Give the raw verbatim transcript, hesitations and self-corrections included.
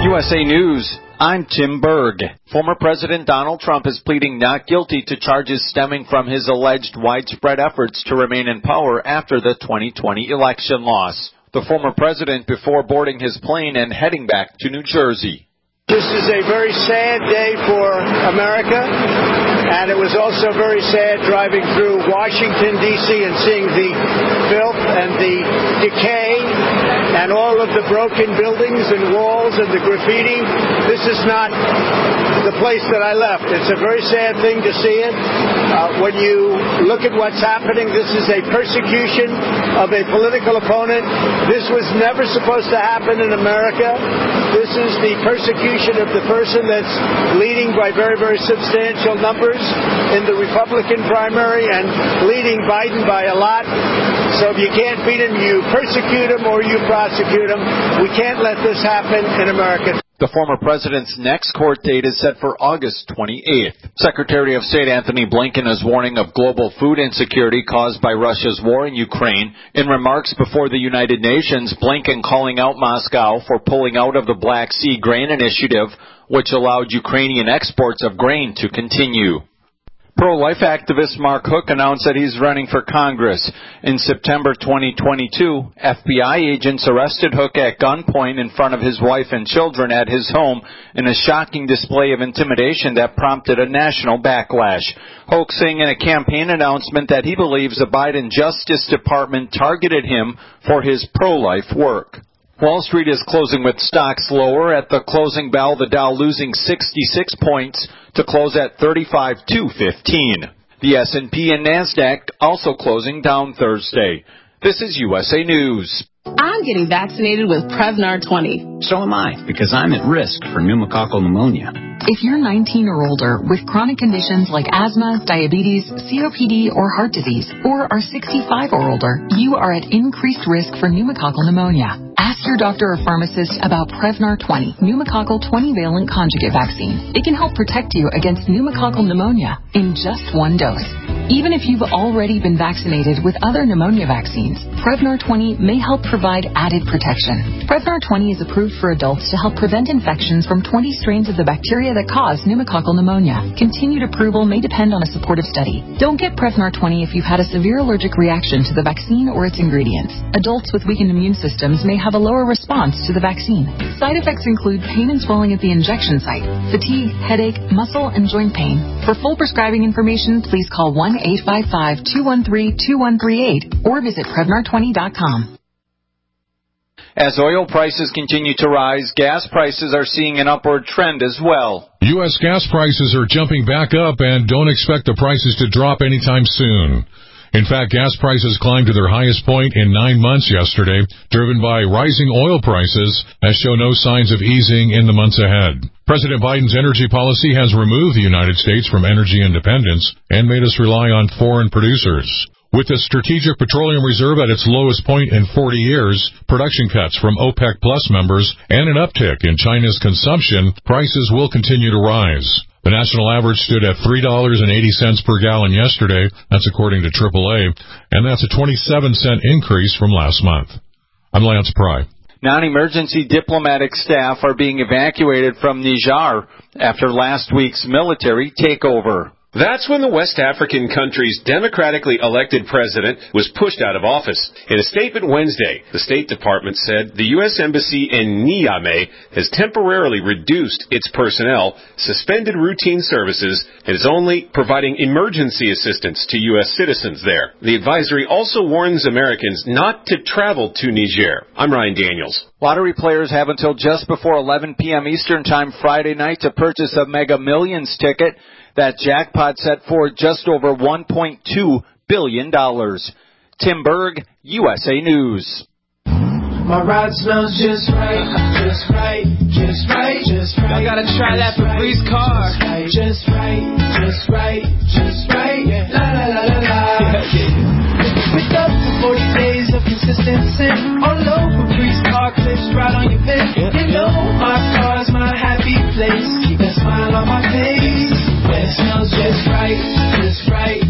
U S A News, I'm Tim Berg. Former President Donald Trump is pleading not guilty to charges stemming from his alleged widespread efforts to remain in power after the twenty twenty election loss. The former president before boarding his plane and heading back to New Jersey. This is a very sad day for America, and it was also very sad driving through Washington, D C and seeing the filth and the decay and all of the broken buildings and walls and the graffiti. This is not the place that I left. It's a very sad thing to see it. Uh, when you look at what's happening, this is a persecution of a political opponent. This was never supposed to happen in America. This is the persecution of the person that's leading by very, very substantial numbers in the Republican primary and leading Biden by a lot. So if you can't beat him, you persecute him or you prosecute him. We can't let this happen in America. The former president's next court date is set for August twenty-eighth. Secretary of State Anthony Blinken is warning of global food insecurity caused by Russia's war in Ukraine. In remarks before the United Nations, Blinken calling out Moscow for pulling out of the Black Sea Grain Initiative, which allowed Ukrainian exports of grain to continue. Pro-life activist Mark Hook announced that he's running for Congress. In September twenty twenty-two, F B I agents arrested Hook at gunpoint in front of his wife and children at his home in a shocking display of intimidation that prompted a national backlash. Hook saying in a campaign announcement that he believes the Biden Justice Department targeted him for his pro-life work. Wall Street is closing with stocks lower. At the closing bell, the Dow losing sixty-six points to close at thirty-five two fifteen. The S and P and NASDAQ also closing down Thursday. This is U S A News. I'm getting vaccinated with Prevnar twenty. So am I, because I'm at risk for pneumococcal pneumonia. If you're nineteen or older with chronic conditions like asthma, diabetes, C O P D, or heart disease, or are sixty-five or older, you are at increased risk for pneumococcal pneumonia. Ask your doctor or pharmacist about Prevnar twenty, pneumococcal twenty-valent conjugate vaccine. It can help protect you against pneumococcal pneumonia in just one dose. Even if you've already been vaccinated with other pneumonia vaccines, Prevnar twenty may help provide added protection. Prevnar twenty is approved for adults to help prevent infections from twenty strains of the bacteria that cause pneumococcal pneumonia. Continued approval may depend on a supportive study. Don't get Prevnar twenty if you've had a severe allergic reaction to the vaccine or its ingredients. Adults with weakened immune systems may have a lower response to the vaccine. Side effects include pain and swelling at the injection site, fatigue, headache, muscle, and joint pain. For full prescribing information, please call one eight five five, two one three, two one three eight or visit Prevnar twenty dot com. As oil prices continue to rise, gas prices are seeing an upward trend as well. U S gas prices are jumping back up and don't expect the prices to drop anytime soon. In fact, gas prices climbed to their highest point in nine months yesterday, driven by rising oil prices, as show no signs of easing in the months ahead. President Biden's energy policy has removed the United States from energy independence and made us rely on foreign producers. With the Strategic Petroleum Reserve at its lowest point in forty years, production cuts from OPEC Plus members, and an uptick in China's consumption, prices will continue to rise. The national average stood at three dollars and eighty cents per gallon yesterday. That's according to triple A, and that's a twenty-seven cent increase from last month. I'm Lance Pry. Non-emergency diplomatic staff are being evacuated from Niger after last week's military takeover. That's when the West African country's democratically elected president was pushed out of office. In a statement Wednesday, the State Department said the U S Embassy in Niamey has temporarily reduced its personnel, suspended routine services, and is only providing emergency assistance to U S citizens there. The advisory also warns Americans not to travel to Niger. I'm Ryan Daniels. Lottery players have until just before eleven p.m. Eastern Time Friday night to purchase a Mega Millions ticket. That jackpot set for just over one point two billion dollars. Tim Berg, U S A News. My ride smells just right, just right, just right, just right. I gotta try that Febreze car. Just right, just right, just right. La la la la la. With up to forty days of consistency. All over Febreze car clips right on your bed. You know my car's my happy place. Keep that smile on my face. When it smells just right, just right.